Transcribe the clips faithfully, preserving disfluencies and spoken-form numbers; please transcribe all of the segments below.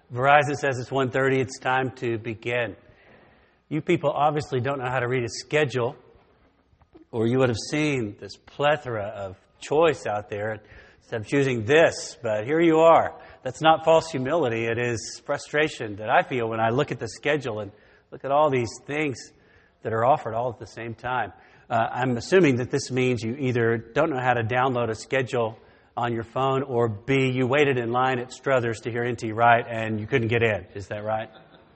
Verizon says it's one thirty. It's time to begin. You people obviously don't know how to read a schedule, or you would have seen this plethora of choice out there instead of choosing this. But here you are. That's not false humility. It is frustration that I feel when I look at the schedule and look at all these things that are offered all at the same time. Uh, I'm assuming that this means you either don't know how to download a schedule on your phone, or B, you waited in line at Struthers to hear N T Wright and you couldn't get in. Is that right?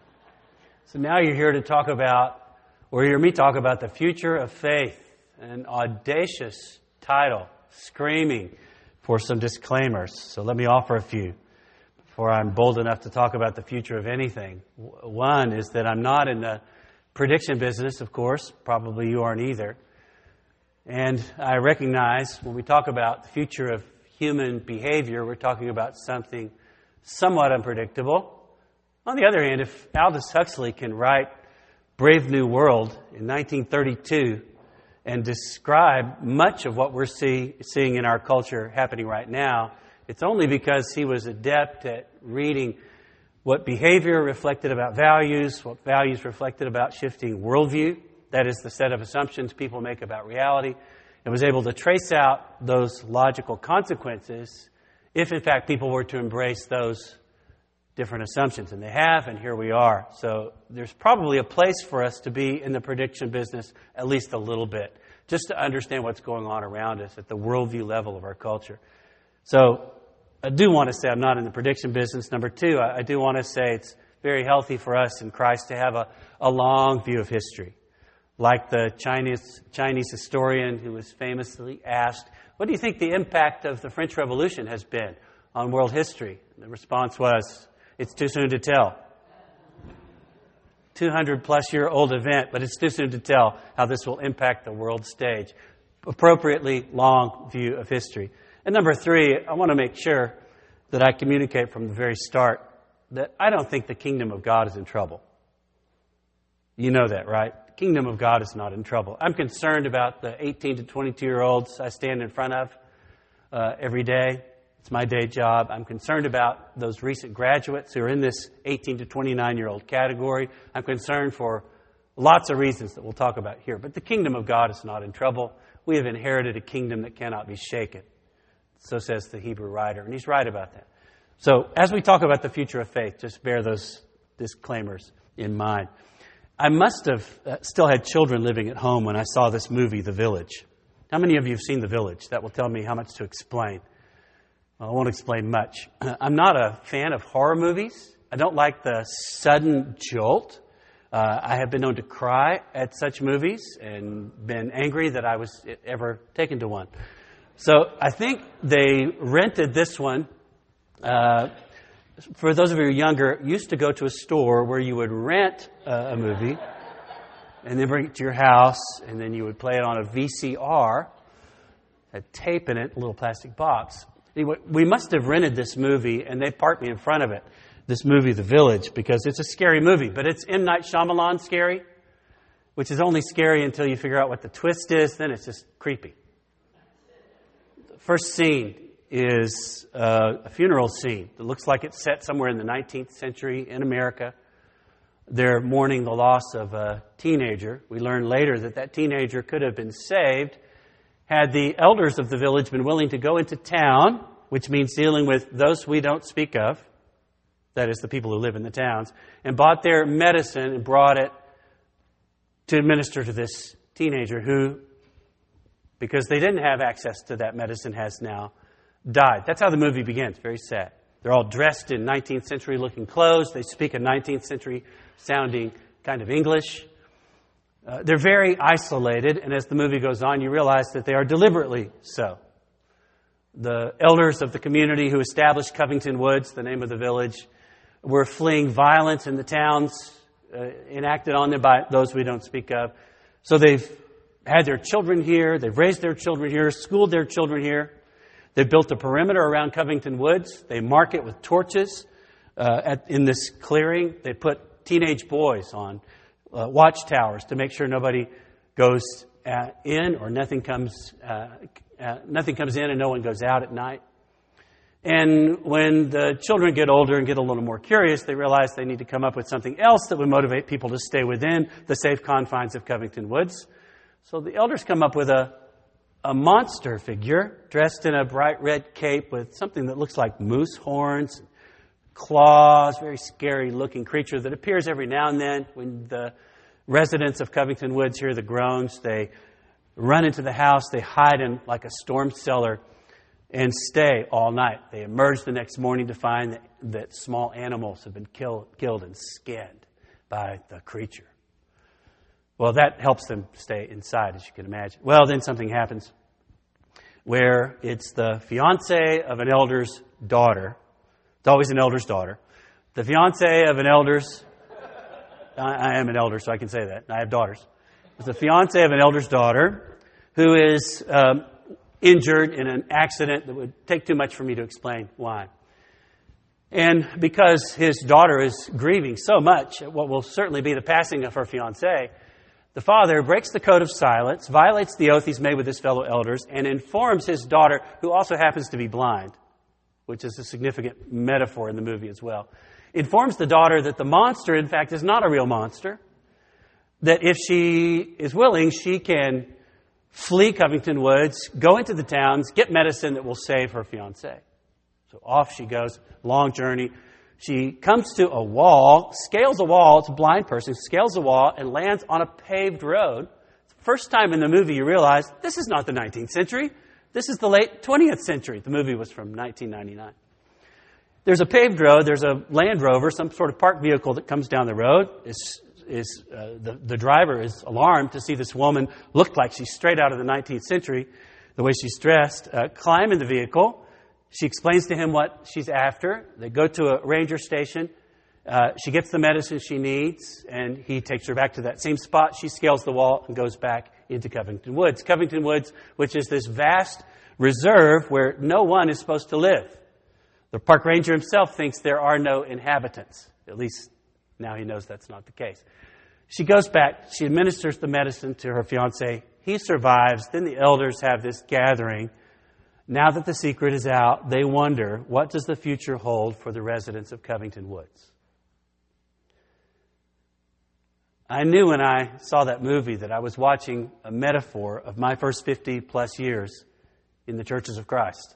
So now you're here to talk about, or hear me talk about the future of faith, an audacious title, screaming for some disclaimers. So let me offer a few before I'm bold enough to talk about the future of anything. One is that I'm not in the prediction business, of course. Probably you aren't either. And I recognize when we talk about the future of human behavior, we're talking about something somewhat unpredictable. On the other hand, if Aldous Huxley can write Brave New World in nineteen thirty-two and describe much of what we're see, seeing in our culture happening right now, it's only because he was adept at reading what behavior reflected about values, what values reflected about shifting worldview, that is the set of assumptions people make about reality, and was able to trace out those logical consequences if, in fact, people were to embrace those different assumptions. And they have, and here we are. So there's probably a place for us to be in the prediction business at least a little bit, just to understand what's going on around us at the worldview level of our culture. So I do want to say I'm not in the prediction business. Number two, I do want to say it's very healthy for us in Christ to have a, a long view of history. Like the Chinese Chinese historian who was famously asked, what do you think the impact of the French Revolution has been on world history? And the response was, it's too soon to tell. two hundred plus year old event, but it's too soon to tell how this will impact the world stage. Appropriately long view of history. And number three, I want to make sure that I communicate from the very start that I don't think the kingdom of God is in trouble. You know that, right? The kingdom of God is not in trouble. I'm concerned about the eighteen to twenty-two year olds I stand in front of uh, every day. It's my day job. I'm concerned about those recent graduates who are in this eighteen to twenty-nine year old category. I'm concerned for lots of reasons that we'll talk about here. But the kingdom of God is not in trouble. We have inherited a kingdom that cannot be shaken. So says the Hebrew writer, and he's right about that. So as we talk about the future of faith, just bear those disclaimers in mind. I must have uh, still had children living at home when I saw this movie, The Village. How many of you have seen The Village? That will tell me how much to explain. Well, I won't explain much. I'm not a fan of horror movies. I don't like the sudden jolt. Uh, I have been known to cry at such movies and been angry that I was ever taken to one. So I think they rented this one. Uh, for those of you who are younger, used to go to a store where you would rent uh, a movie and then bring it to your house, and then you would play it on a V C R, a tape in it, a little plastic box. Anyway, we must have rented this movie, and they parked me in front of it, this movie, The Village, because it's a scary movie. But it's M. Night Shyamalan scary, which is only scary until you figure out what the twist is. Then it's just creepy. The first scene is uh, a funeral scene. It looks like it's set somewhere in the nineteenth century in America. They're mourning the loss of a teenager. We learn later that that teenager could have been saved had the elders of the village been willing to go into town, which means dealing with those we don't speak of, that is, the people who live in the towns, and bought their medicine and brought it to administer to this teenager who, because they didn't have access to that medicine, has now died. That's how the movie begins. Very sad. They're all dressed in nineteenth century looking clothes. They speak a nineteenth century sounding kind of English. Uh, they're very isolated, and as the movie goes on, you realize that they are deliberately so. The elders of the community who established Covington Woods, the name of the village, were fleeing violence in the towns uh, enacted on them by those we don't speak of. So they've had their children here, they've raised their children here, schooled their children here. They've built a perimeter around Covington Woods. They mark it with torches uh, at, in this clearing. They put teenage boys on uh, watchtowers to make sure nobody goes uh, in or nothing comes uh, uh, nothing comes in and no one goes out at night. And when the children get older and get a little more curious, they realize they need to come up with something else that would motivate people to stay within the safe confines of Covington Woods. So the elders come up with a, a monster figure dressed in a bright red cape with something that looks like moose horns, claws, very scary looking creature that appears every now and then. When the residents of Covington Woods hear the groans, they run into the house, they hide in like a storm cellar and stay all night. They emerge the next morning to find that, that small animals have been kill, killed and skinned by the creature. Well, that helps them stay inside, as you can imagine. Well, then something happens where it's the fiancé of an elder's daughter. It's always an elder's daughter. The fiancé of an elder's... I, I am an elder, so I can say that. I have daughters. It's the fiancé of an elder's daughter who is um, injured in an accident that would take too much for me to explain why. And because his daughter is grieving so much at what will certainly be the passing of her fiancé, the father breaks the code of silence, violates the oath he's made with his fellow elders, and informs his daughter, who also happens to be blind, which is a significant metaphor in the movie as well, informs the daughter that the monster, in fact, is not a real monster, that if she is willing, she can flee Covington Woods, go into the towns, get medicine that will save her fiancé. So off she goes, long journey. She comes to a wall, scales a wall, it's a blind person, scales a wall and lands on a paved road. First time in the movie you realize this is not the nineteenth century. This is the late twentieth century. The movie was from nineteen ninety-nine. There's a paved road, there's a Land Rover, some sort of parked vehicle that comes down the road. Is, is, uh, the, the driver is alarmed to see this woman look like she's straight out of the nineteenth century, the way she's dressed, uh, climb in the vehicle. She explains to him what she's after. They go to a ranger station. Uh, she gets the medicine she needs, and he takes her back to that same spot. She scales the wall and goes back into Covington Woods. Covington Woods, which is this vast reserve where no one is supposed to live. The park ranger himself thinks there are no inhabitants. At least now he knows that's not the case. She goes back. She administers the medicine to her fiancé. He survives. Then the elders have this gathering. Now that the secret is out, they wonder, what does the future hold for the residents of Covington Woods? I knew when I saw that movie that I was watching a metaphor of my first fifty plus years in the Churches of Christ.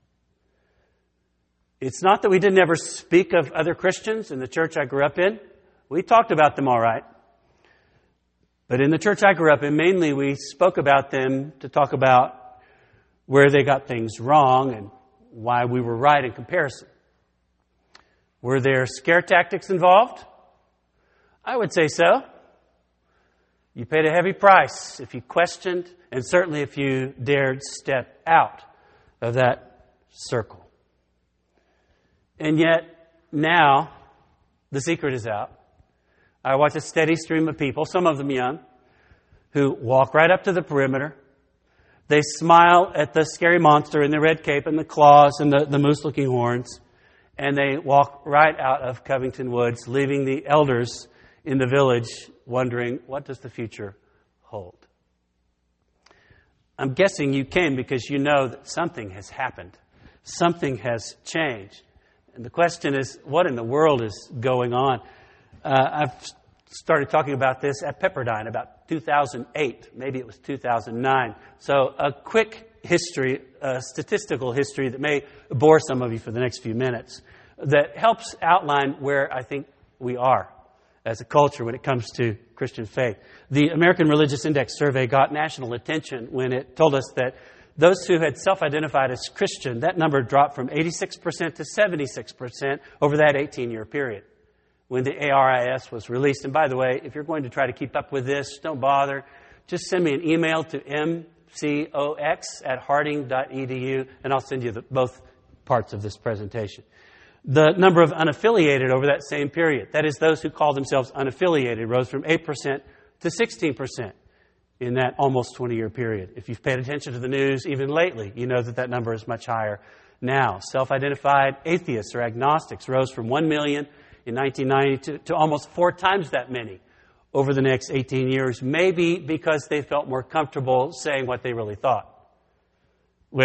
It's not that we didn't ever speak of other Christians in the church I grew up in. We talked about them all right. But in the church I grew up in, mainly we spoke about them to talk about where they got things wrong and why we were right in comparison. Were there scare tactics involved? I would say so. You paid a heavy price if you questioned, and certainly if you dared step out of that circle. And yet, now, the secret is out. I watch a steady stream of people, some of them young, who walk right up to the perimeter. They smile at the scary monster in the red cape and the claws and the, the moose-looking horns, and they walk right out of Covington Woods, leaving the elders in the village wondering, what does the future hold? I'm guessing you came because you know that something has happened. Something has changed. And the question is, what in the world is going on? Uh, I've started talking about this at Pepperdine about two thousand eight. Maybe it was two thousand nine. So a quick history, a statistical history that may bore some of you for the next few minutes, that helps outline where I think we are as a culture when it comes to Christian faith. The American Religious Index survey got national attention when it told us that those who had self-identified as Christian, that number dropped from eighty-six percent to seventy-six percent over that eighteen-year period when the A R I S was released. And by the way, if you're going to try to keep up with this, don't bother. Just send me an email to m c o x at harding dot e d u, and I'll send you the, both parts of this presentation. The number of unaffiliated over that same period, that is, those who call themselves unaffiliated, rose from eight percent to sixteen percent in that almost twenty-year period. If you've paid attention to the news even lately, you know that that number is much higher now. Self-identified atheists or agnostics rose from one million in nineteen ninety to, to almost four times that many over the next eighteen years, maybe because they felt more comfortable saying what they really thought. When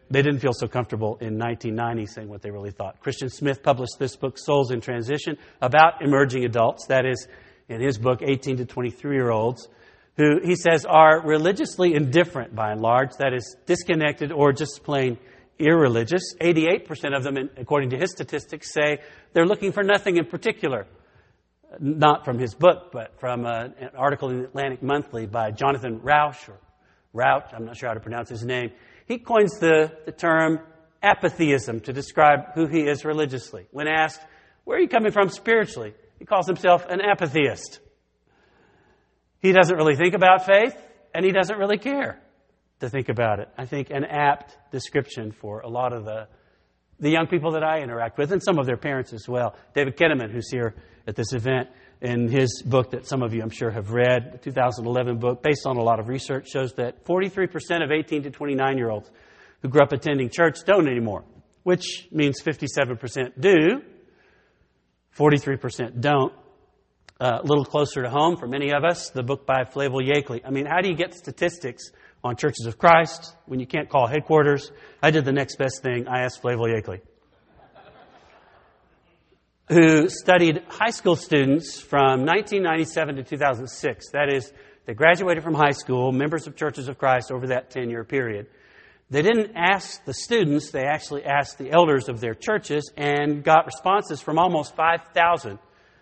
they didn't feel so comfortable in nineteen ninety saying what they really thought. Christian Smith published this book, Souls in Transition, about emerging adults, that is, in his book, eighteen to twenty-three-year-olds, who he says are religiously indifferent by and large, that is, disconnected or just plain irreligious. eighty-eight percent of them, according to his statistics, say they're looking for nothing in particular. Not from his book, but from uh, an article in the Atlantic Monthly by Jonathan Rauch, or Rauch, I'm not sure how to pronounce his name. He coins the, the term apatheism to describe who he is religiously. When asked, where are you coming from spiritually? He calls himself an apatheist. He doesn't really think about faith, and he doesn't really care to think about it. I think an apt description for a lot of the, the young people that I interact with, and some of their parents as well. David Kinnaman, who's here at this event, in his book that some of you I'm sure have read, the two thousand eleven book, based on a lot of research, shows that forty-three percent of eighteen to twenty-nine-year-olds who grew up attending church don't anymore, which means fifty-seven percent do, forty-three percent don't. Uh, a little closer to home for many of us, the book by Flavel Yakeley. I mean, how do you get statistics on Churches of Christ when you can't call headquarters? I did the next best thing. I asked Flavel Yakeley, who studied high school students from nineteen ninety-seven to two thousand six. That is, they graduated from high school, members of Churches of Christ over that ten-year period. They didn't ask the students, they actually asked the elders of their churches and got responses from almost five thousand,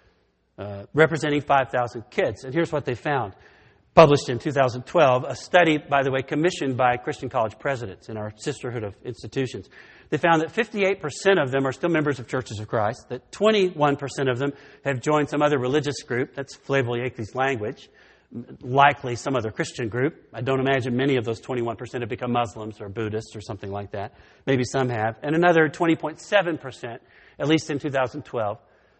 uh, representing five thousand kids. And here's what they found. Published in two thousand twelve, a study, by the way, commissioned by Christian college presidents in our sisterhood of institutions. They found that fifty-eight percent of them are still members of Churches of Christ, that twenty-one percent of them have joined some other religious group, that's Flavel Yakeley's language, likely some other Christian group. I don't imagine many of those twenty-one percent have become Muslims or Buddhists or something like that. Maybe some have. And another twenty point seven percent, at least in two thousand twelve,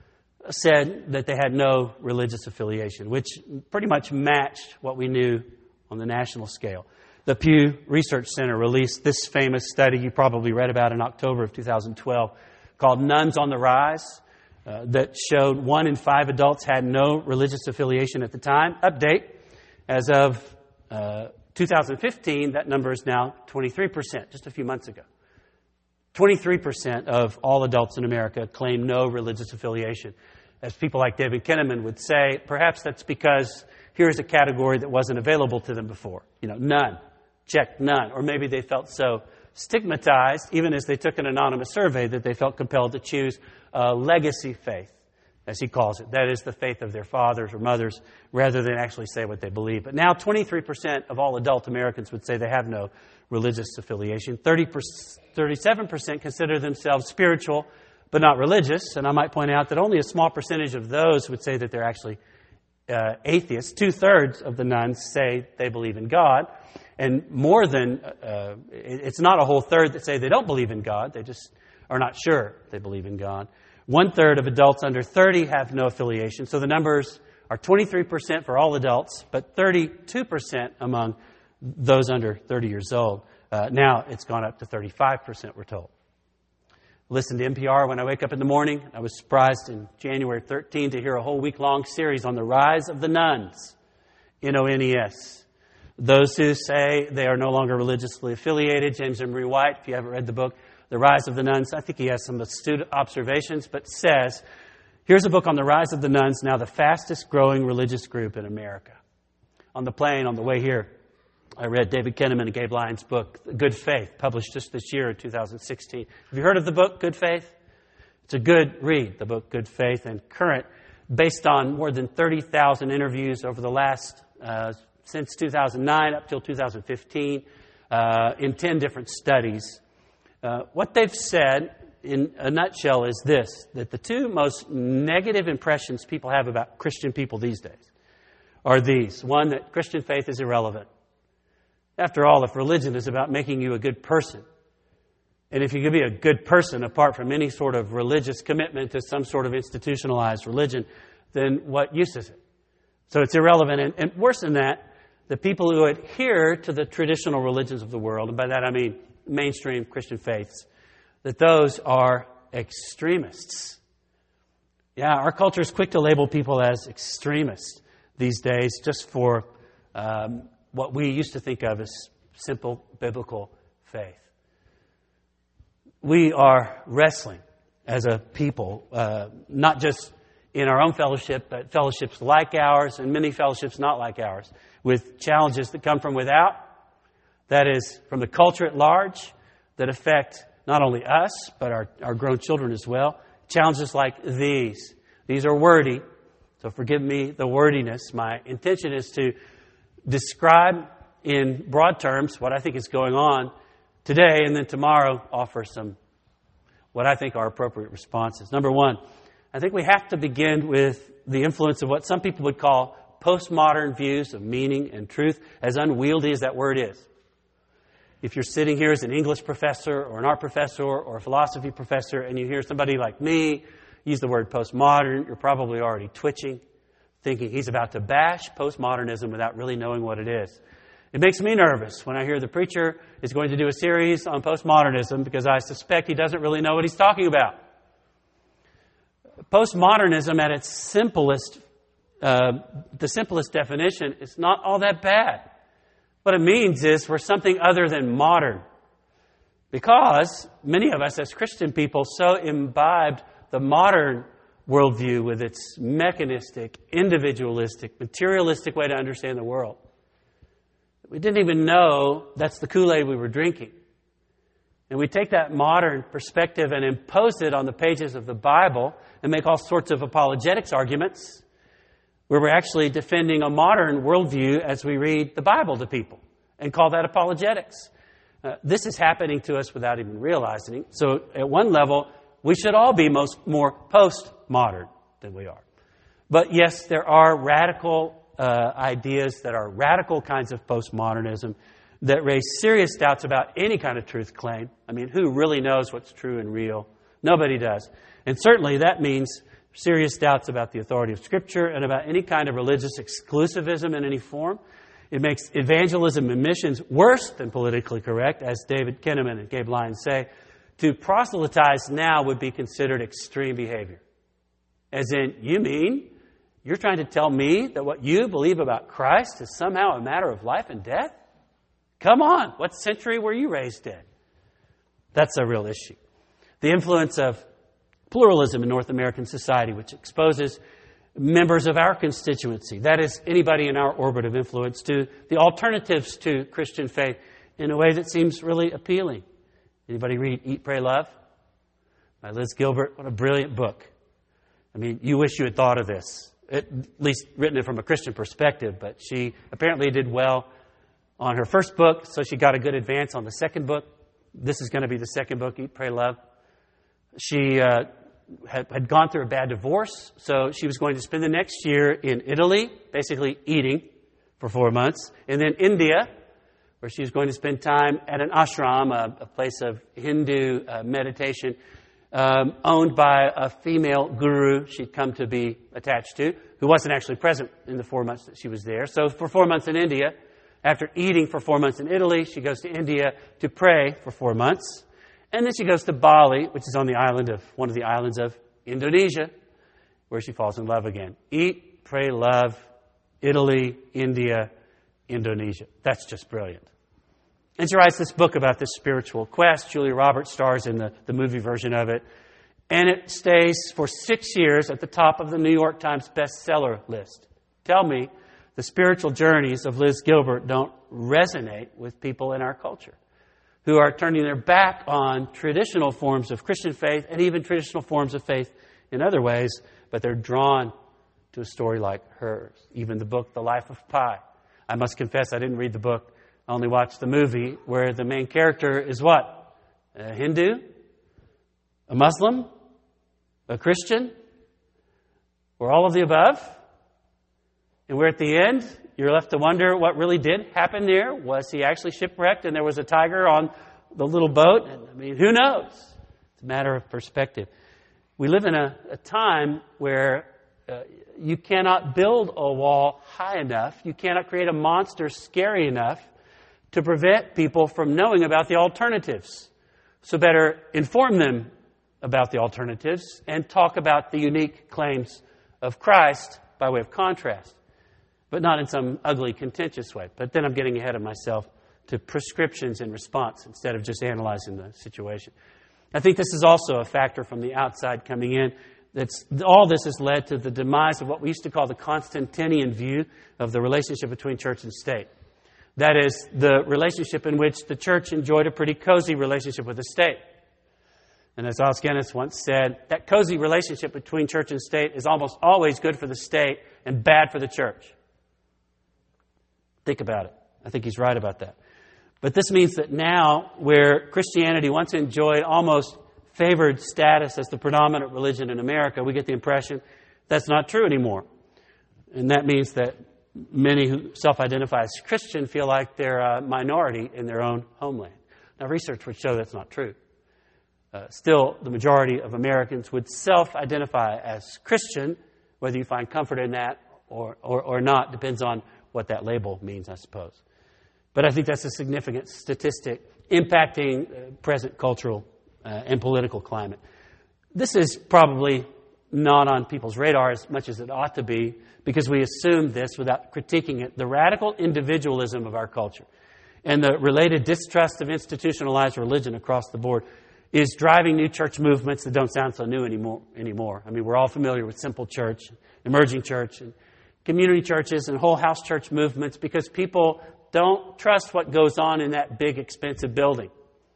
said that they had no religious affiliation, which pretty much matched what we knew on the national scale. The Pew Research Center released this famous study you probably read about in October of two thousand twelve called Nuns on the Rise, uh, that showed one in five adults had no religious affiliation at the time. Update, as of uh, two thousand fifteen, that number is now twenty-three percent, just a few months ago. twenty-three percent of all adults in America claim no religious affiliation. As people like David Kinnaman would say, perhaps that's because here's a category that wasn't available to them before. You know, none. Check, none. Or maybe they felt so stigmatized, even as they took an anonymous survey, that they felt compelled to choose a legacy faith, as he calls it. That is the faith of their fathers or mothers, rather than actually say what they believe. But now twenty-three percent of all adult Americans would say they have no religious affiliation. thirty percent, thirty-seven percent consider themselves spiritual, but not religious. And I might point out that only a small percentage of those would say that they're actually uh, atheists. Two-thirds of the nuns say they believe in God. And more than, uh, it's not a whole third that say they don't believe in God. They just are not sure they believe in God. One-third of adults under thirty have no affiliation. So the numbers are twenty-three percent for all adults, but thirty-two percent among those under thirty years old. Uh, now it's gone up to thirty-five percent, we're told. Listen to N P R when I wake up in the morning. I was surprised in January thirteenth to hear a whole week-long series on the rise of the nuns, N O N E S. Those who say they are no longer religiously affiliated, James Emery White, if you haven't read the book, The Rise of the Nuns, I think he has some astute observations, but says, here's a book on the rise of the nuns, now the fastest growing religious group in America. On the plane, on the way here, I read David Kinnaman and Gabe Lyons' book, Good Faith, published just this year in two thousand sixteen. Have you heard of the book, Good Faith? It's a good read, the book Good Faith, and current, based on more than thirty thousand interviews over the last, uh, since two thousand nine up till two thousand fifteen, uh, in ten different studies. Uh, what they've said, in a nutshell, is this, that the two most negative impressions people have about Christian people these days are these. One, that Christian faith is irrelevant. After all, if religion is about making you a good person, and if you can be a good person apart from any sort of religious commitment to some sort of institutionalized religion, then what use is it? So it's irrelevant. And, and worse than that, the people who adhere to the traditional religions of the world, and by that I mean mainstream Christian faiths, that those are extremists. Yeah, our culture is quick to label people as extremists these days just for um, what we used to think of as simple biblical faith. we are wrestling as a people, uh, not just in our own fellowship, but fellowships like ours and many fellowships not like ours, with challenges that come from without, that is, from the culture at large, that affect not only us, but our, our grown children as well. Challenges like these. These are wordy, so forgive me the wordiness. My intention is to describe in broad terms what I think is going on today, and then tomorrow offer some what I think are appropriate responses. Number one, I think we have to begin with the influence of what some people would call postmodern views of meaning and truth, as unwieldy as that word is. If you're sitting here as an English professor or an art professor or a philosophy professor and you hear somebody like me use the word postmodern, you're probably already twitching, thinking he's about to bash postmodernism without really knowing what it is. It makes me nervous when I hear the preacher is going to do a series on postmodernism because I suspect he doesn't really know what he's talking about. Postmodernism at its simplest, uh, the simplest definition, is not all that bad. What it means is we're something other than modern. Because many of us as Christian people so imbibed the modern worldview with its mechanistic, individualistic, materialistic way to understand the world. We didn't even know that's the Kool-Aid we were drinking. And we take that modern perspective and impose it on the pages of the Bible and make all sorts of apologetics arguments where we're actually defending a modern worldview as we read the Bible to people and call that apologetics. Uh, this is happening to us without even realizing it. So at one level, we should all be most more postmodern than we are. But yes, there are radical uh, ideas that are radical kinds of postmodernism that raise serious doubts about any kind of truth claim. I mean, who really knows what's true and real? Nobody does. And certainly that means serious doubts about the authority of Scripture and about any kind of religious exclusivism in any form. It makes evangelism and missions worse than politically correct, as David Kinnaman and Gabe Lyons say. To proselytize now would be considered extreme behavior. As in, you mean you're trying to tell me that what you believe about Christ is somehow a matter of life and death? Come on, what century were you raised in? That's a real issue. The influence of pluralism in North American society, which exposes members of our constituency, that is, anybody in our orbit of influence, to the alternatives to Christian faith in a way that seems really appealing. Anybody read Eat, Pray, Love? By Liz Gilbert. What a brilliant book. I mean, you wish you had thought of this, at least written it from a Christian perspective, but she apparently did well on her first book, so she got a good advance on the second book. This is going to be the second book, Eat, Pray, Love. She uh, had, had gone through a bad divorce, so she was going to spend the next year in Italy, basically eating for four months, and then India, where she was going to spend time at an ashram, a, a place of Hindu uh, meditation, um, owned by a female guru she'd come to be attached to, who wasn't actually present in the four months that she was there. So for four months in India, after eating for four months in Italy, she goes to India to pray for four months. And then she goes to Bali, which is on the island of one of the islands of Indonesia, where she falls in love again. Eat, pray, love, Italy, India, Indonesia. That's just brilliant. And she writes this book about this spiritual quest. Julia Roberts stars in the, the movie version of it. And it stays for six years at the top of the New York Times bestseller list. Tell me, the spiritual journeys of Liz Gilbert don't resonate with people in our culture who are turning their back on traditional forms of Christian faith and even traditional forms of faith in other ways, but they're drawn to a story like hers. Even the book, The Life of Pi. I must confess, I didn't read the book. I only watched the movie where the main character is what? A Hindu? A Muslim? A Christian? Or all of the above? And we're at the end, you're left to wonder what really did happen there. Was he actually shipwrecked and there was a tiger on the little boat? And, I mean, who knows? It's a matter of perspective. We live in a, a time where uh, you cannot build a wall high enough. You cannot create a monster scary enough to prevent people from knowing about the alternatives. So better inform them about the alternatives and talk about the unique claims of Christ by way of contrast, but not in some ugly, contentious way. But then I'm getting ahead of myself to prescriptions in response instead of just analyzing the situation. I think this is also a factor from the outside coming in. That's, all this has led to the demise of what we used to call the Constantinian view of the relationship between church and state. That is, the relationship in which the church enjoyed a pretty cozy relationship with the state. And as Os Guinness once said, that cozy relationship between church and state is almost always good for the state and bad for the church. Think about it. I think he's right about that. But this means that now, where Christianity once enjoyed almost favored status as the predominant religion in America, we get the impression that's not true anymore. And that means that many who self-identify as Christian feel like they're a minority in their own homeland. Now, research would show that's not true. Uh, still, the majority of Americans would self-identify as Christian. Whether you find comfort in that or, or, or not depends on what that label means, I suppose. But I think that's a significant statistic impacting uh, present cultural uh, and political climate. This is probably not on people's radar as much as it ought to be, because we assume this without critiquing it. The radical individualism of our culture and the related distrust of institutionalized religion across the board is driving new church movements that don't sound so new anymore. anymore. I mean, we're all familiar with simple church, emerging church, and community churches and whole house church movements because people don't trust what goes on in that big, expensive building.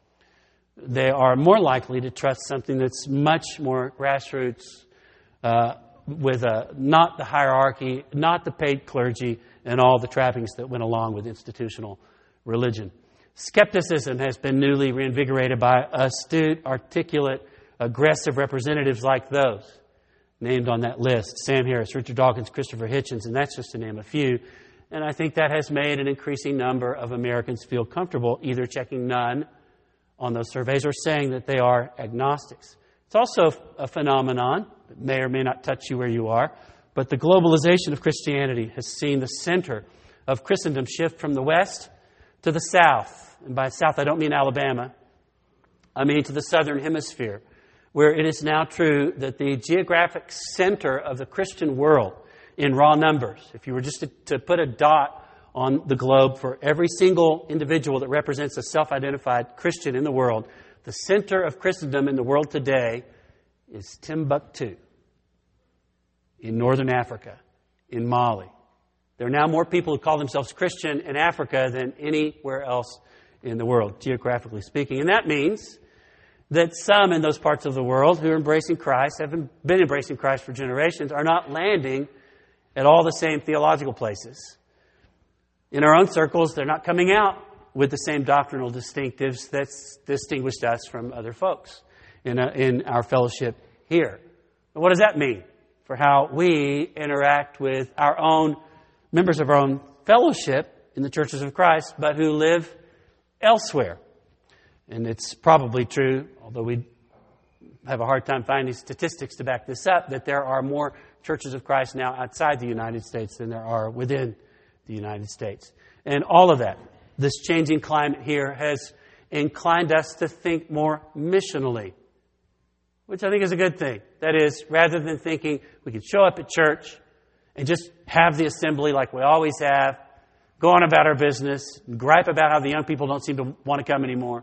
They are more likely to trust something that's much more grassroots, uh, with a, not the hierarchy, not the paid clergy, and all the trappings that went along with institutional religion. Skepticism has been newly reinvigorated by astute, articulate, aggressive representatives like those named on that list. Sam Harris, Richard Dawkins, Christopher Hitchens, and that's just to name a few. And I think that has made an increasing number of Americans feel comfortable either checking none on those surveys or saying that they are agnostics. It's also a phenomenon that may or may not touch you where you are, but the globalization of Christianity has seen the center of Christendom shift from the West to the South. And by South, I don't mean Alabama. I mean to the Southern Hemisphere, where it is now true that the geographic center of the Christian world in raw numbers, if you were just to, to put a dot on the globe for every single individual that represents a self-identified Christian in the world, the center of Christendom in the world today is Timbuktu in northern Africa, in Mali. There are now more people who call themselves Christian in Africa than anywhere else in the world, geographically speaking. And that means that some in those parts of the world who are embracing Christ, have been embracing Christ for generations, are not landing at all the same theological places. In our own circles, they're not coming out with the same doctrinal distinctives that's distinguished us from other folks in, a, in our fellowship here. And what does that mean for how we interact with our own members of our own fellowship in the churches of Christ, but who live elsewhere? And it's probably true, although we have a hard time finding statistics to back this up, that there are more churches of Christ now outside the United States than there are within the United States. And all of that, this changing climate here, has inclined us to think more missionally, which I think is a good thing. That is, rather than thinking we can show up at church and just have the assembly like we always have, go on about our business, gripe about how the young people don't seem to want to come anymore.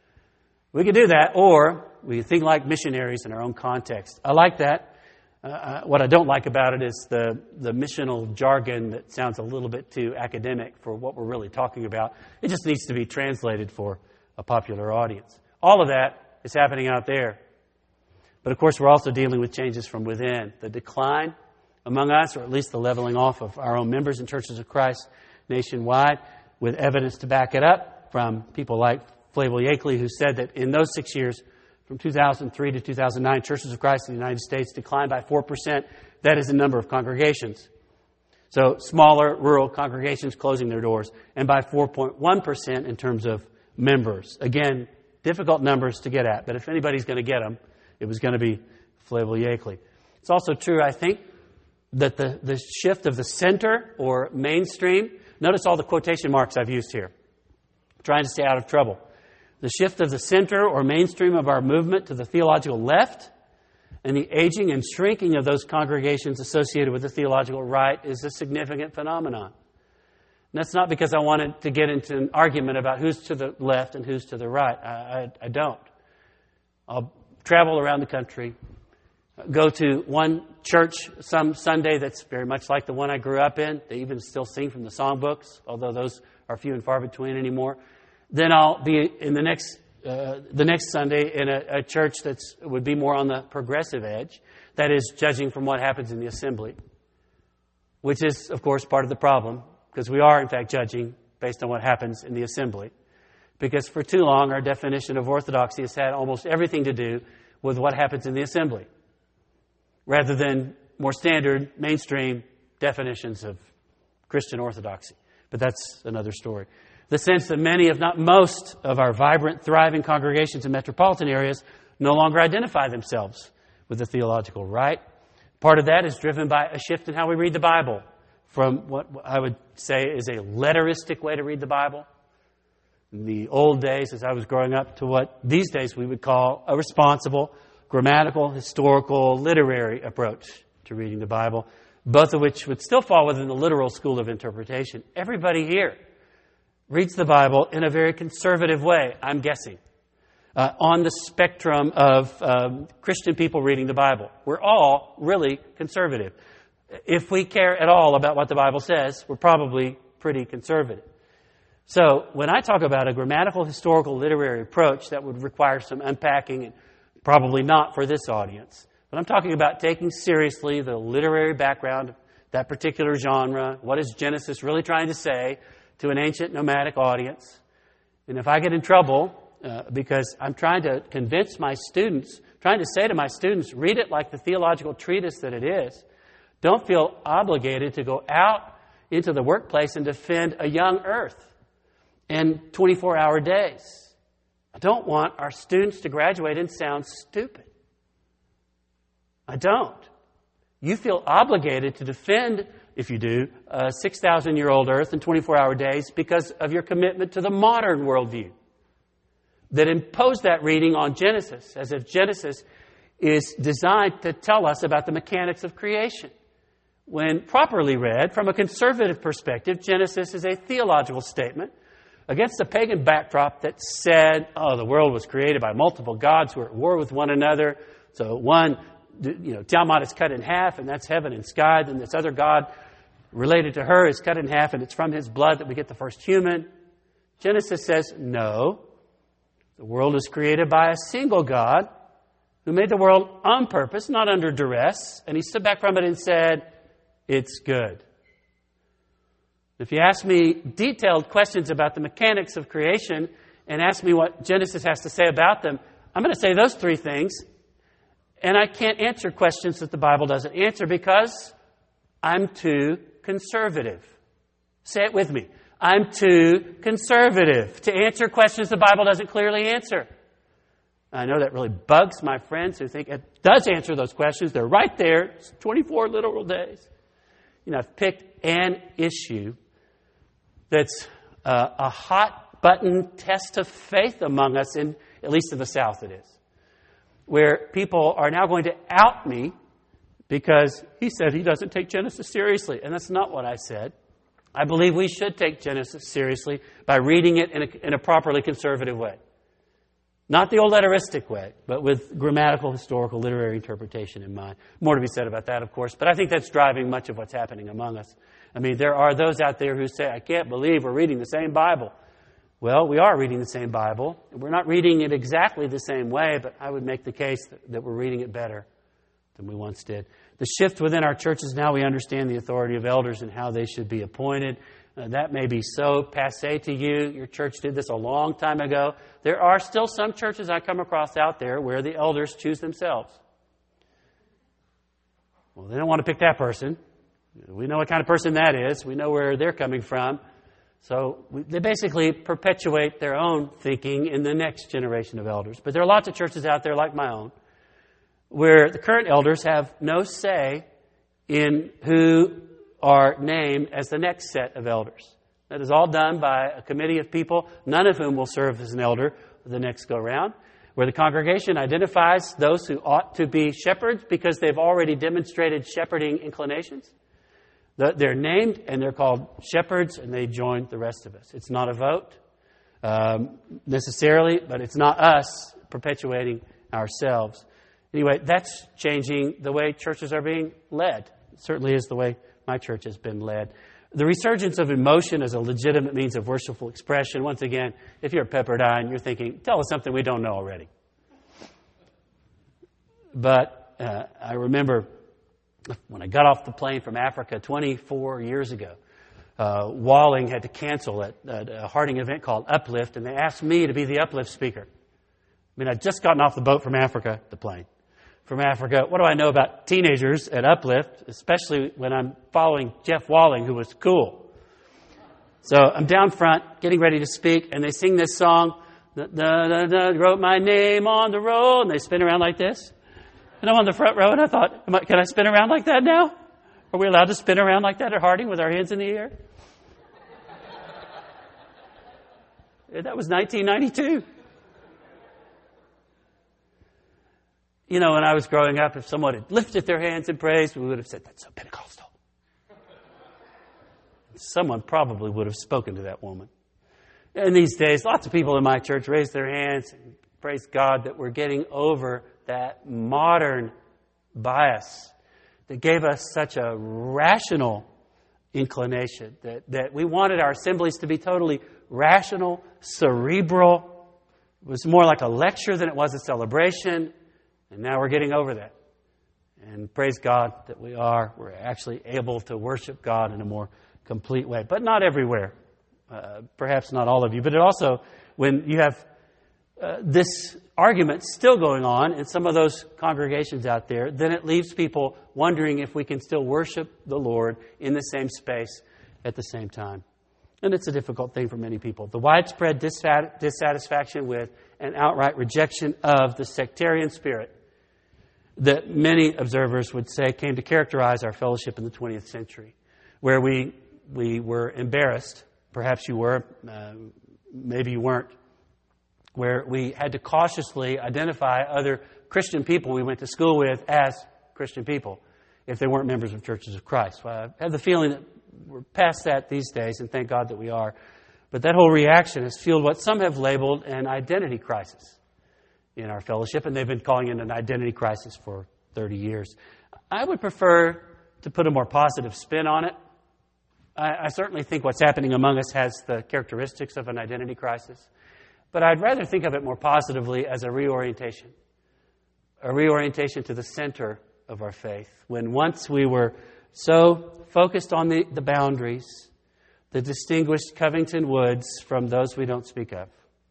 We can do that, or we think like missionaries in our own context. I like that. Uh, what I don't like about it is the, the missional jargon that sounds a little bit too academic for what we're really talking about. It just needs to be translated for a popular audience. All of that is happening out there. But of course, we're also dealing with changes from within. The decline among us, or at least the leveling off of our own members in churches of Christ nationwide, with evidence to back it up from people like Flavel Yakeley, who said that in those six years, from two thousand three to two thousand nine, churches of Christ in the United States declined by four percent. That is the number of congregations. So smaller rural congregations closing their doors, and by four point one percent in terms of members. Again, difficult numbers to get at, but if anybody's going to get them, it was going to be Flavel Yakeley. It's also true, I think, that the, the shift of the center or mainstream, notice all the quotation marks I've used here, I'm trying to stay out of trouble. The shift of the center or mainstream of our movement to the theological left and the aging and shrinking of those congregations associated with the theological right is a significant phenomenon. And that's not because I wanted to get into an argument about who's to the left and who's to the right. I, I, I don't. I'll travel around the country, go to one church some Sunday that's very much like the one I grew up in. They even still sing from the songbooks, although those are few and far between anymore. Then I'll be in the next uh, the next Sunday in a, a church that would be more on the progressive edge. That is, judging from what happens in the assembly, which is, of course, part of the problem, because we are, in fact, judging based on what happens in the assembly. Because for too long, our definition of orthodoxy has had almost everything to do with what happens in the assembly, rather than more standard, mainstream definitions of Christian orthodoxy. But that's another story. The sense that many, if not most, of our vibrant, thriving congregations in metropolitan areas no longer identify themselves with the theological right. Part of that is driven by a shift in how we read the Bible, from what I would say is a letteristic way to read the Bible in the old days, as I was growing up, to what these days we would call a responsible, grammatical, historical, literary approach to reading the Bible, both of which would still fall within the literal school of interpretation. Everybody here reads the Bible in a very conservative way, I'm guessing, uh, on the spectrum of um, Christian people reading the Bible. We're all really conservative. If we care at all about what the Bible says, we're probably pretty conservative. So when I talk about a grammatical, historical, literary approach, that would require some unpacking, and probably not for this audience. But I'm talking about taking seriously the literary background of that particular genre. What is Genesis really trying to say to an ancient nomadic audience? And if I get in trouble uh, because I'm trying to convince my students, trying to say to my students, read it like the theological treatise that it is, don't feel obligated to go out into the workplace and defend a young earth in twenty-four hour days. I don't want our students to graduate and sound stupid. I don't. You feel obligated to defend, if you do, a six thousand year old earth in twenty-four hour days because of your commitment to the modern worldview that imposed that reading on Genesis, as if Genesis is designed to tell us about the mechanics of creation. When properly read, from a conservative perspective, Genesis is a theological statement against a pagan backdrop that said, oh, the world was created by multiple gods who are at war with one another. So one, you know, Tiamat is cut in half, and that's heaven and sky. Then this other god related to her is cut in half, and it's from his blood that we get the first human. Genesis says, no, the world is created by a single God who made the world on purpose, not under duress. And he stood back from it and said, it's good. If you ask me detailed questions about the mechanics of creation and ask me what Genesis has to say about them, I'm going to say those three things. And I can't answer questions that the Bible doesn't answer because I'm too conservative. Say it with me. I'm too conservative to answer questions the Bible doesn't clearly answer. I know that really bugs my friends who think it does answer those questions. They're right there. It's twenty-four literal days. You know, I've picked an issue that's uh, a hot button test of faith among us, in at least in the South it is, where people are now going to out me because he said he doesn't take Genesis seriously. And that's not what I said. I believe we should take Genesis seriously by reading it in a, in a properly conservative way. Not the old letteristic way, but with grammatical, historical, literary interpretation in mind. More to be said about that, of course, but I think that's driving much of what's happening among us. I mean, there are those out there who say, I can't believe we're reading the same Bible. Well, we are reading the same Bible. We're not reading it exactly the same way, but I would make the case that, that we're reading it better than we once did. The shift within our churches now, we understand the authority of elders and how they should be appointed. Uh, that may be so passé to you. Your church did this a long time ago. There are still some churches I come across out there where the elders choose themselves. Well, they don't want to pick that person. We know what kind of person that is. We know where they're coming from. So we, they basically perpetuate their own thinking in the next generation of elders. But there are lots of churches out there like my own where the current elders have no say in who are named as the next set of elders. That is all done by a committee of people, none of whom will serve as an elder the next go-round, where the congregation identifies those who ought to be shepherds because they've already demonstrated shepherding inclinations. They're named and they're called shepherds, and they join the rest of us. It's not a vote um, necessarily, but it's not us perpetuating ourselves. Anyway, that's changing the way churches are being led. It certainly is the way my church has been led. The resurgence of emotion as a legitimate means of worshipful expression. Once again, if you're Pepperdine, you're thinking, tell us something we don't know already. But uh, I remember when I got off the plane from Africa twenty-four years ago, uh, Walling had to cancel at, at a Harding event called Uplift, and they asked me to be the Uplift speaker. I mean, I'd just gotten off the boat from Africa, the plane. From Africa, what do I know about teenagers at Uplift, especially when I'm following Jeff Walling, who was cool. So I'm down front, getting ready to speak, and they sing this song, da, da, da, wrote my name on the roll, and they spin around like this. And I'm on the front row, and I thought, Am I, can I spin around like that now? Are we allowed to spin around like that at Harding with our hands in the air? That was nineteen ninety-two. You know, when I was growing up, if someone had lifted their hands in praise, we would have said, that's so Pentecostal. Someone probably would have spoken to that woman. And these days, lots of people in my church raise their hands and praise God that we're getting over that modern bias that gave us such a rational inclination, that, that we wanted our assemblies to be totally rational, cerebral. It was more like a lecture than it was a celebration. And now we're getting over that. And praise God that we are. We're actually able to worship God in a more complete way. But not everywhere. Uh, perhaps not all of you. But it also, when you have uh, this argument still going on in some of those congregations out there, then it leaves people wondering if we can still worship the Lord in the same space at the same time. And it's a difficult thing for many people. The widespread dissat- dissatisfaction with and outright rejection of the sectarian spirit that many observers would say came to characterize our fellowship in the twentieth century, where we we were embarrassed, perhaps you were, uh, maybe you weren't, where we had to cautiously identify other Christian people we went to school with as Christian people, if they weren't members of Churches of Christ. Well, I have the feeling that we're past that these days, and thank God that we are. But that whole reaction has fueled what some have labeled an identity crisis in our fellowship, and they've been calling it an identity crisis for thirty years. I would prefer to put a more positive spin on it. I, I certainly think what's happening among us has the characteristics of an identity crisis, but I'd rather think of it more positively as a reorientation, a reorientation to the center of our faith. When once we were so focused on the, the boundaries that distinguished Covington Woods from those we don't speak of.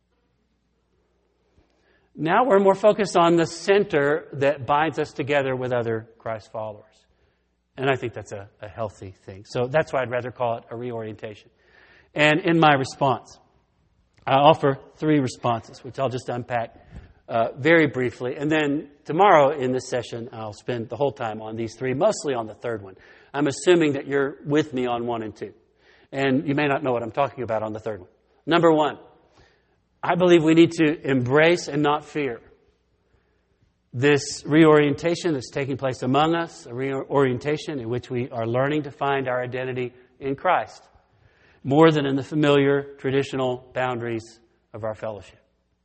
Now we're more focused on the center that binds us together with other Christ followers. And I think that's a, a healthy thing. So that's why I'd rather call it a reorientation. And in my response, I offer three responses, which I'll just unpack uh, very briefly. And then tomorrow in this session, I'll spend the whole time on these three, mostly on the third one. I'm assuming that you're with me on one and two. And you may not know what I'm talking about on the third one. Number one, I believe we need to embrace and not fear this reorientation that's taking place among us, a reorientation in which we are learning to find our identity in Christ, more than in the familiar, traditional boundaries of our fellowship.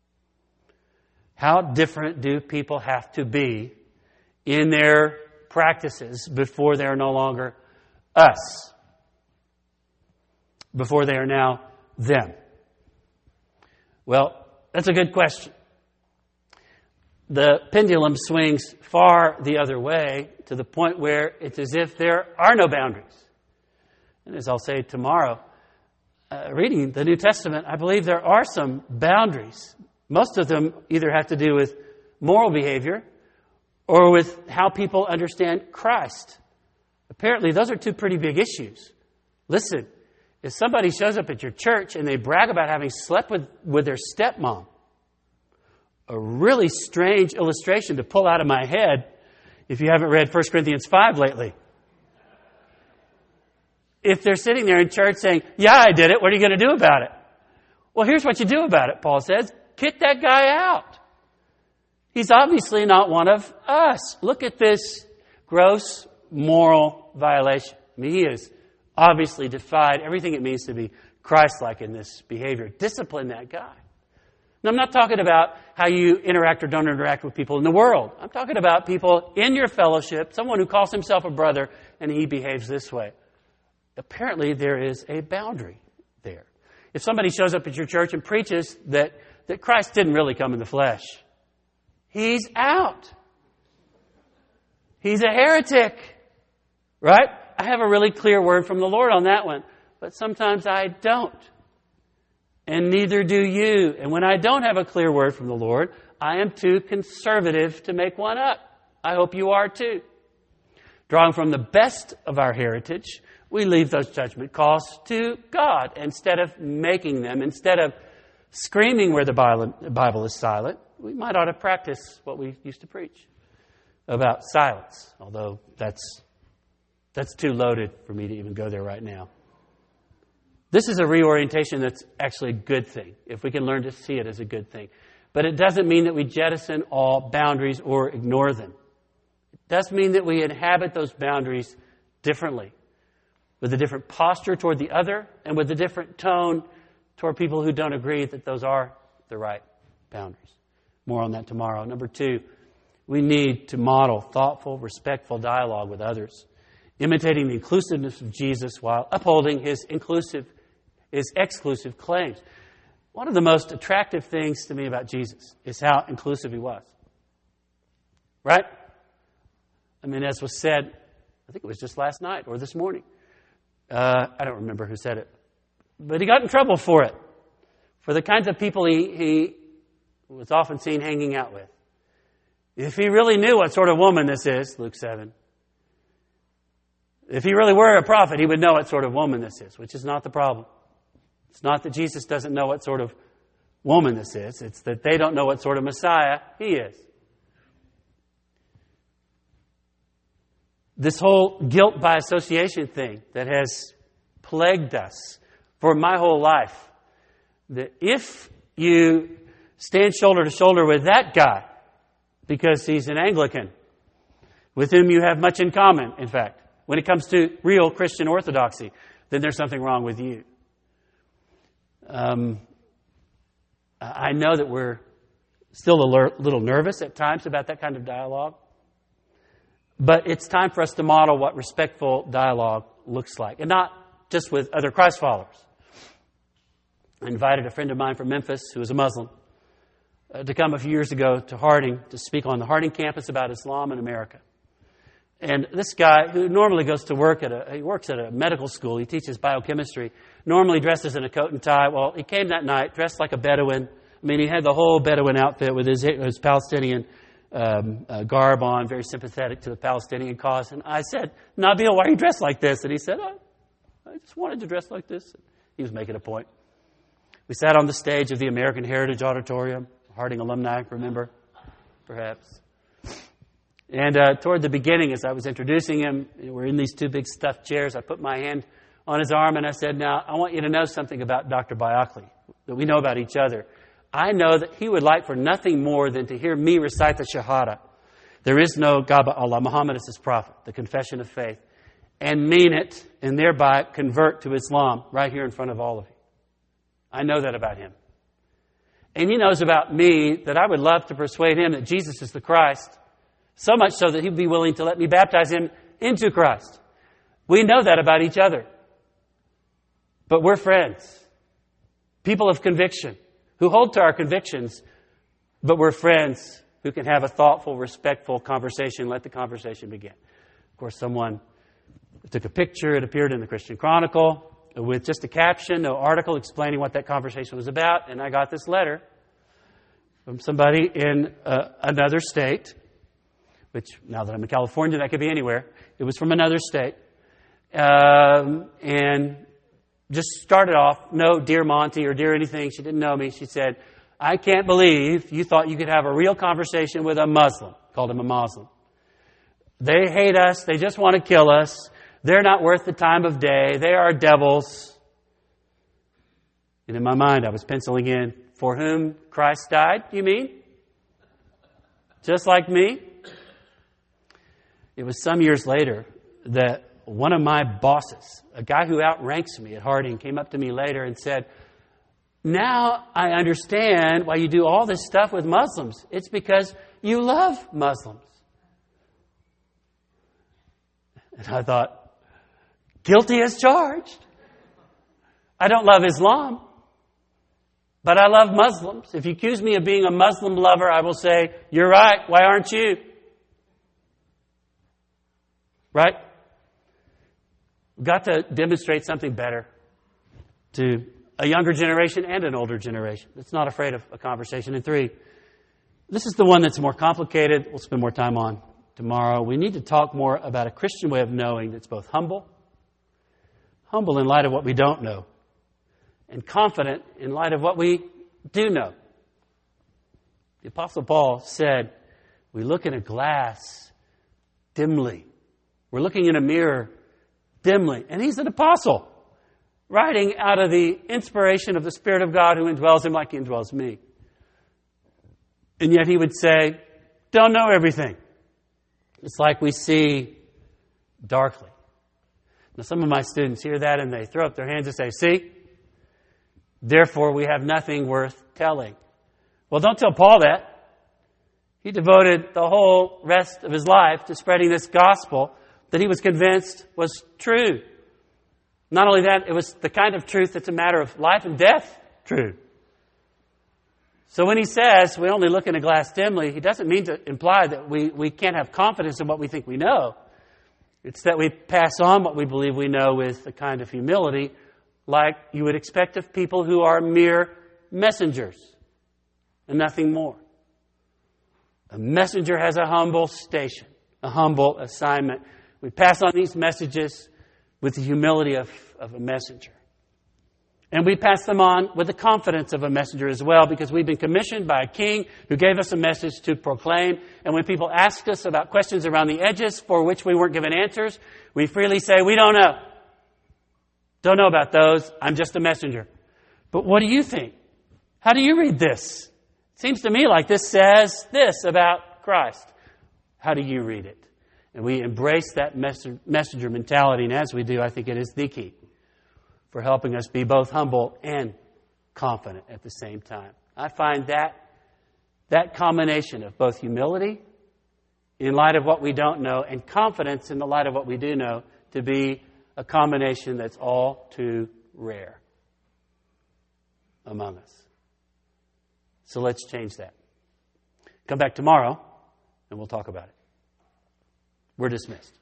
How different do people have to be in their practices before they are no longer us, before they are now them? Well, that's a good question. The pendulum swings far the other way to the point where it's as if there are no boundaries. And as I'll say tomorrow, uh, reading the New Testament, I believe there are some boundaries. Most of them either have to do with moral behavior or with how people understand Christ. Apparently, those are two pretty big issues. Listen. If somebody shows up at your church and they brag about having slept with, with their stepmom, a really strange illustration to pull out of my head if you haven't read First Corinthians five lately. If they're sitting there in church saying, yeah, I did it, what are you going to do about it? Well, here's what you do about it, Paul says. Kick that guy out. He's obviously not one of us. Look at this gross moral violation. I mean, he is obviously defied everything it means to be Christ-like in this behavior. Discipline that guy. And I'm not talking about how you interact or don't interact with people in the world. I'm talking about people in your fellowship, someone who calls himself a brother and he behaves this way. Apparently there is a boundary there. If somebody shows up at your church and preaches that, that Christ didn't really come in the flesh, he's out. He's a heretic. Right? I have a really clear word from the Lord on that one. But sometimes I don't. And neither do you. And when I don't have a clear word from the Lord, I am too conservative to make one up. I hope you are too. Drawing from the best of our heritage, we leave those judgment calls to God instead of making them. Instead of screaming where the Bible is silent, we might ought to practice what we used to preach about silence, although that's that's too loaded for me to even go there right now. This is a reorientation that's actually a good thing, if we can learn to see it as a good thing. But it doesn't mean that we jettison all boundaries or ignore them. It does mean that we inhabit those boundaries differently, with a different posture toward the other and with a different tone toward people who don't agree that those are the right boundaries. More on that tomorrow. Number two, we need to model thoughtful, respectful dialogue with others, imitating the inclusiveness of Jesus while upholding his inclusive, his exclusive claims. One of the most attractive things to me about Jesus is how inclusive he was. Right? I mean, as was said, I think it was just last night or this morning. Uh, I don't remember who said it. But he got in trouble for it. For the kinds of people he, he was often seen hanging out with. If he really knew what sort of woman this is, Luke seven, if he really were a prophet, he would know what sort of woman this is, which is not the problem. It's not that Jesus doesn't know what sort of woman this is. It's that they don't know what sort of Messiah he is. This whole guilt by association thing that has plagued us for my whole life, that if you stand shoulder to shoulder with that guy because he's an Anglican, with whom you have much in common, in fact, when it comes to real Christian orthodoxy, then there's something wrong with you. Um, I know that we're still a little nervous at times about that kind of dialogue. But it's time for us to model what respectful dialogue looks like. And not just with other Christ followers. I invited a friend of mine from Memphis who was a Muslim uh, to come a few years ago to Harding to speak on the Harding campus about Islam in America. And this guy, who normally goes to work at a, he works at a medical school, he teaches biochemistry, normally dresses in a coat and tie. Well, he came that night dressed like a Bedouin. I mean, he had the whole Bedouin outfit with his, his Palestinian um, uh, garb on, very sympathetic to the Palestinian cause. And I said, Nabil, why are you dressed like this? And he said, oh, I just wanted to dress like this. He was making a point. We sat on the stage of the American Heritage Auditorium, Harding alumni, remember, perhaps. And uh, toward the beginning, as I was introducing him, we're in these two big stuffed chairs. I put my hand on his arm and I said, now, I want you to know something about Doctor Bayakli, that we know about each other. I know that he would like for nothing more than to hear me recite the Shahada. There is no Gaba Allah, Muhammad is his prophet, the confession of faith, and mean it, and thereby convert to Islam right here in front of all of you. I know that about him. And he knows about me that I would love to persuade him that Jesus is the Christ, so much so that he'd be willing to let me baptize him into Christ. We know that about each other. But we're friends. People of conviction who hold to our convictions, but we're friends who can have a thoughtful, respectful conversation. Let the conversation begin. Of course, someone took a picture. It appeared in the Christian Chronicle with just a caption, no article explaining what that conversation was about. And I got this letter from somebody in uh, another state, which now that I'm in California, that could be anywhere. It was from another state. Um, and just started off, no dear Monty or dear anything. She didn't know me. She said, I can't believe you thought you could have a real conversation with a Muslim. Called him a Muslim. They hate us. They just want to kill us. They're not worth the time of day. They are devils. And in my mind, I was penciling in, for whom Christ died, you mean? Just like me? It was some years later that one of my bosses, a guy who outranks me at Harding, came up to me later and said, Now I understand why you do all this stuff with Muslims. It's because you love Muslims. And I thought, guilty as charged. I don't love Islam, but I love Muslims. If you accuse me of being a Muslim lover, I will say, you're right. Why aren't you? Right? We've got to demonstrate something better to a younger generation and an older generation that's not afraid of a conversation. And three, this is the one that's more complicated. We'll spend more time on tomorrow. We need to talk more about a Christian way of knowing that's both humble, humble in light of what we don't know, and confident in light of what we do know. The Apostle Paul said, we look in a glass dimly. We're looking in a mirror dimly. And he's an apostle, writing out of the inspiration of the Spirit of God who indwells him like he indwells me. And yet he would say, don't know everything. It's like we see darkly. Now some of my students hear that and they throw up their hands and say, see, therefore we have nothing worth telling. Well, don't tell Paul that. He devoted the whole rest of his life to spreading this gospel that he was convinced was true. Not only that, it was the kind of truth that's a matter of life and death true. So when he says we only look in a glass dimly, he doesn't mean to imply that we, we can't have confidence in what we think we know. It's that we pass on what we believe we know with a kind of humility, like you would expect of people who are mere messengers and nothing more. A messenger has a humble station, a humble assignment. We pass on these messages with the humility of, of a messenger. And we pass them on with the confidence of a messenger as well, because we've been commissioned by a king who gave us a message to proclaim. And when people ask us about questions around the edges for which we weren't given answers, we freely say, we don't know. Don't know about those. I'm just a messenger. But what do you think? How do you read this? It seems to me like this says this about Christ. How do you read it? And we embrace that messenger mentality. And as we do, I think it is the key for helping us be both humble and confident at the same time. I find that that combination of both humility in light of what we don't know and confidence in the light of what we do know to be a combination that's all too rare among us. So let's change that. Come back tomorrow and we'll talk about it. We're dismissed.